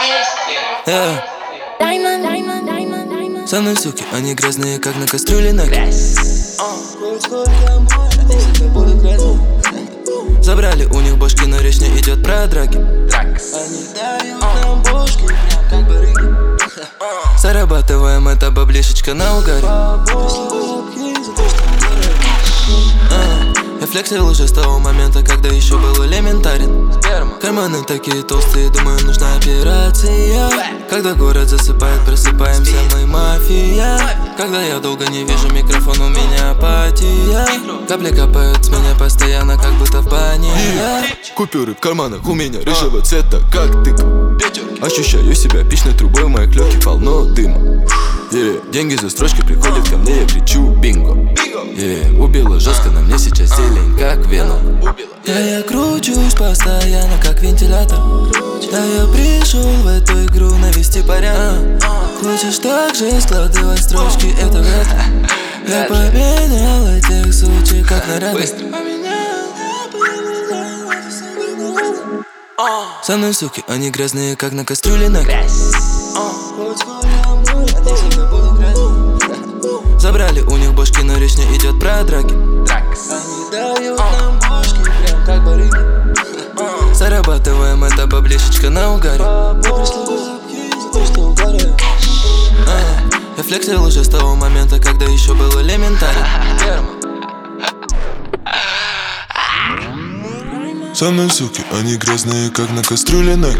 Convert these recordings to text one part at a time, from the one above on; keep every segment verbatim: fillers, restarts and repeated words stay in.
Yeah. Со мной суки, они грязные, как на кастрюле на Забрали у них бошки, но речь не идет про драки. Они дают нам бошки, прям как барыги. Зарабатываем это баблишечка на угаре. Я флексил уже с того момента, когда еще был элементарен. Карманы такие толстые, думаю, нужна операция. Когда город засыпает, просыпаемся мы, мафия. Когда я долго не вижу микрофон, у меня апатия. Капли капают с меня постоянно, как будто в бане. Купюры в карманах у меня рыжего цвета, как тык. Ощущаю себя пичной трубой, в моей клёке полно дыма. Yeah. Деньги за строчки приходят ко мне, я кричу бинго. Yeah. Убила жестко, на мне сейчас зелень, как веном. Да я кручусь постоянно, как вентилятор. Да я пришел в эту игру навести порядок. Хочешь так же складывать строчки, это вряд ли. Я поменял этих сучек, как наряды. Со мной суки, они грязные, как на кастрюле на Забрали у них бошки, но речь не идет про драки. Они дают нам бошки, прям как барыги. Зарабатываем это баблишечка на угаре. Я флексил уже с того момента, когда еще был элементарен. Со мной суки, они грязные, как на кастрюле на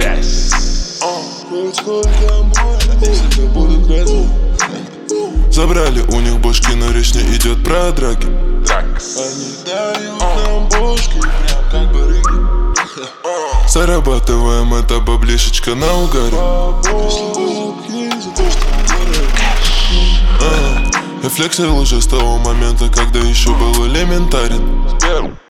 Забрали у них бошки, но речь не идет про драки. Они дают нам бошки, прям как барыги. Зарабатываем это баблишечка на угаре. Я флексил уже с того момента, когда еще был элементарен.